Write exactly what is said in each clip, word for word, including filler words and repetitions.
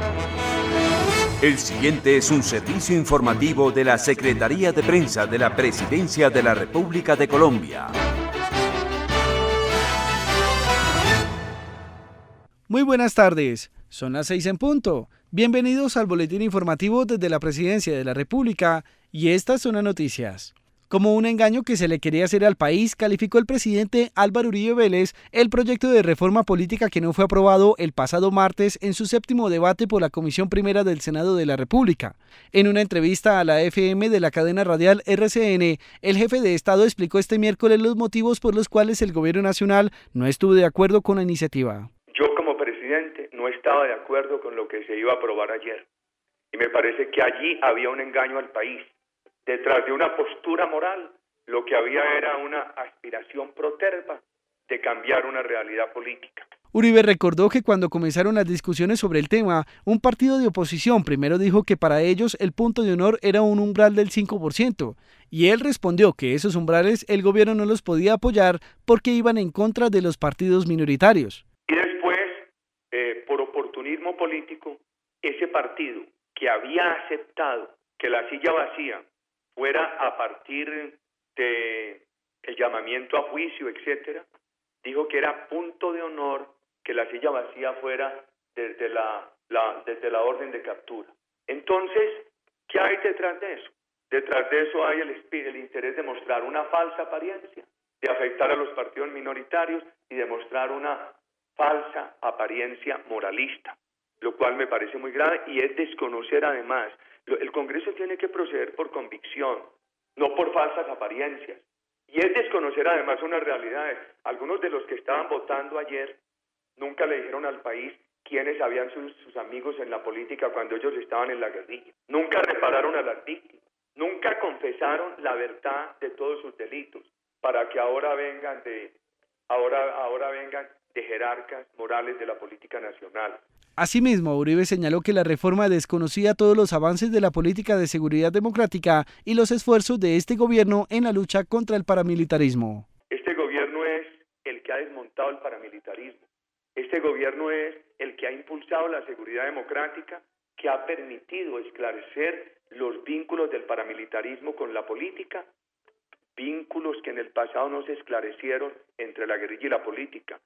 El siguiente es un servicio informativo de la Secretaría de Prensa de la Presidencia de la República de Colombia. Muy buenas tardes, son las seis en punto. Bienvenidos al boletín informativo desde la Presidencia de la República y estas son las noticias. Como un engaño que se le quería hacer al país, calificó el presidente Álvaro Uribe Vélez el proyecto de reforma política que no fue aprobado el pasado martes en su séptimo debate por la Comisión Primera del Senado de la República. En una entrevista a la F M de la cadena radial R C N, el jefe de Estado explicó este miércoles los motivos por los cuales el gobierno nacional no estuvo de acuerdo con la iniciativa. Yo como presidente no estaba de acuerdo con lo que se iba a aprobar ayer y me parece que allí había un engaño al país. Detrás de una postura moral, lo que había era una aspiración proterva de cambiar una realidad política. Uribe recordó que cuando comenzaron las discusiones sobre el tema, un partido de oposición primero dijo que para ellos el punto de honor era un umbral del cinco por ciento, y él respondió que esos umbrales el gobierno no los podía apoyar porque iban en contra de los partidos minoritarios. Y después, eh, por oportunismo político, ese partido que había aceptado que la silla vacía fuera a partir de el llamamiento a juicio, etcétera, dijo que era punto de honor que la silla vacía fuera desde la, la, desde la orden de captura. Entonces, ¿qué hay detrás de eso? Detrás de eso hay el, el interés de mostrar una falsa apariencia, de afectar a los partidos minoritarios y de mostrar una falsa apariencia moralista, lo cual me parece muy grave y es desconocer además. El Congreso tiene que proceder por convicción, no por falsas apariencias. Y es desconocer además unas realidades. Algunos de los que estaban votando ayer nunca le dijeron al país quiénes habían sus, sus amigos en la política cuando ellos estaban en la guerrilla. Nunca repararon a las víctimas. Nunca confesaron la verdad de todos sus delitos para que ahora vengan de, ahora, ahora vengan de jerarcas morales de la política nacional. Asimismo, Uribe señaló que la reforma desconocía todos los avances de la política de seguridad democrática y los esfuerzos de este gobierno en la lucha contra el paramilitarismo. Este gobierno es el que ha desmontado el paramilitarismo. Este gobierno es el que ha impulsado la seguridad democrática, que ha permitido esclarecer los vínculos del paramilitarismo con la política, vínculos que en el pasado no se esclarecieron entre la guerrilla y la política.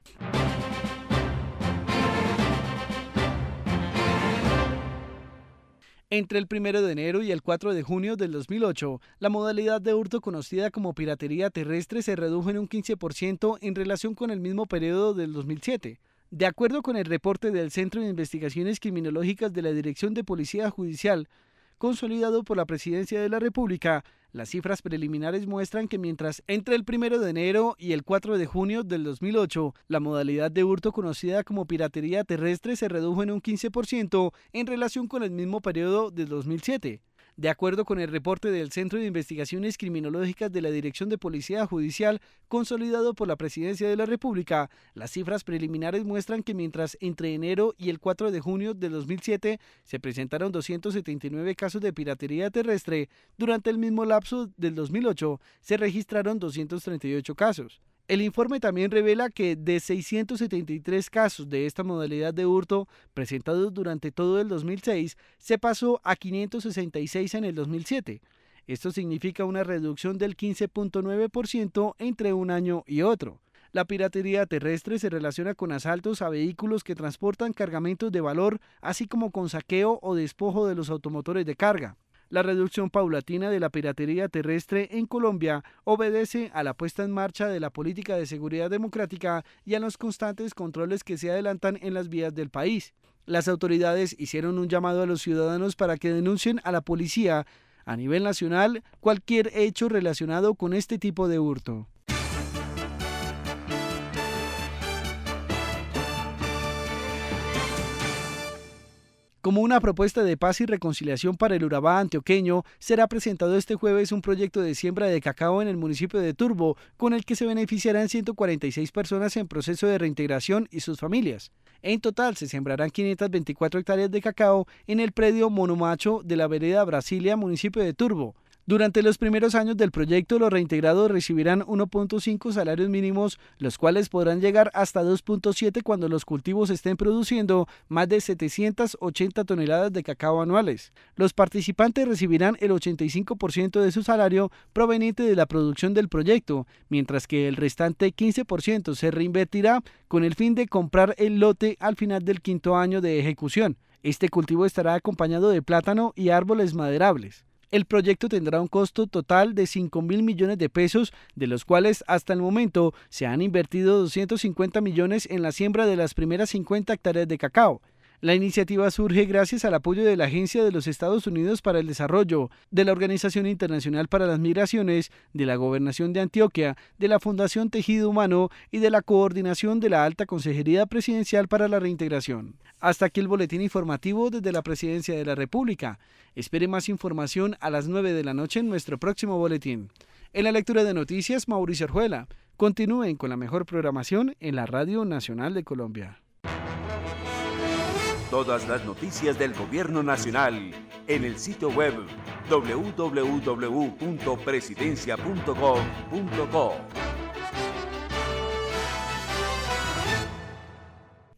Entre el primero de enero y el cuatro de junio del dos mil ocho, la modalidad de hurto conocida como piratería terrestre se redujo en un quince por ciento en relación con el mismo periodo del dos mil siete. De acuerdo con el reporte del Centro de Investigaciones Criminológicas de la Dirección de Policía Judicial, consolidado por la Presidencia de la República, las cifras preliminares muestran que mientras entre el primero de enero y el cuatro de junio del dos mil ocho, la modalidad de hurto conocida como piratería terrestre se redujo en un quince por ciento en relación con el mismo periodo del dos mil siete. De acuerdo con el reporte del Centro de Investigaciones Criminológicas de la Dirección de Policía Judicial, consolidado por la Presidencia de la República, las cifras preliminares muestran que mientras entre enero y el cuatro de junio de dos mil siete se presentaron doscientos setenta y nueve casos de piratería terrestre, durante el mismo lapso del dos mil ocho se registraron doscientos treinta y ocho casos. El informe también revela que de seiscientos setenta y tres casos de esta modalidad de hurto presentados durante todo el dos mil seis, se pasó a quinientos sesenta y seis en el dos mil siete. Esto significa una reducción del quince punto nueve por ciento entre un año y otro. La piratería terrestre se relaciona con asaltos a vehículos que transportan cargamentos de valor, así como con saqueo o despojo de los automotores de carga. La reducción paulatina de la piratería terrestre en Colombia obedece a la puesta en marcha de la política de seguridad democrática y a los constantes controles que se adelantan en las vías del país. Las autoridades hicieron un llamado a los ciudadanos para que denuncien a la policía a nivel nacional cualquier hecho relacionado con este tipo de hurto. Como una propuesta de paz y reconciliación para el Urabá antioqueño, será presentado este jueves un proyecto de siembra de cacao en el municipio de Turbo, con el que se beneficiarán ciento cuarenta y seis personas en proceso de reintegración y sus familias. En total se sembrarán quinientas veinticuatro hectáreas de cacao en el predio Monomacho de la vereda Brasilia, municipio de Turbo. Durante los primeros años del proyecto, los reintegrados recibirán uno punto cinco salarios mínimos, los cuales podrán llegar hasta dos punto siete cuando los cultivos estén produciendo más de setecientas ochenta toneladas de cacao anuales. Los participantes recibirán el ochenta y cinco por ciento de su salario proveniente de la producción del proyecto, mientras que el restante quince por ciento se reinvertirá con el fin de comprar el lote al final del quinto año de ejecución. Este cultivo estará acompañado de plátano y árboles maderables. El proyecto tendrá un costo total de cinco mil millones de pesos, de los cuales hasta el momento se han invertido doscientos cincuenta millones en la siembra de las primeras cincuenta hectáreas de cacao. La iniciativa surge gracias al apoyo de la Agencia de los Estados Unidos para el Desarrollo, de la Organización Internacional para las Migraciones, de la Gobernación de Antioquia, de la Fundación Tejido Humano y de la coordinación de la Alta Consejería Presidencial para la Reintegración. Hasta aquí el boletín informativo desde la Presidencia de la República. Espere más información a las nueve de la noche en nuestro próximo boletín. En la lectura de noticias, Mauricio Orjuela. Continúen con la mejor programación en la Radio Nacional de Colombia. Todas las noticias del Gobierno Nacional en el sitio web doble u doble u doble u punto presidencia punto gov punto co.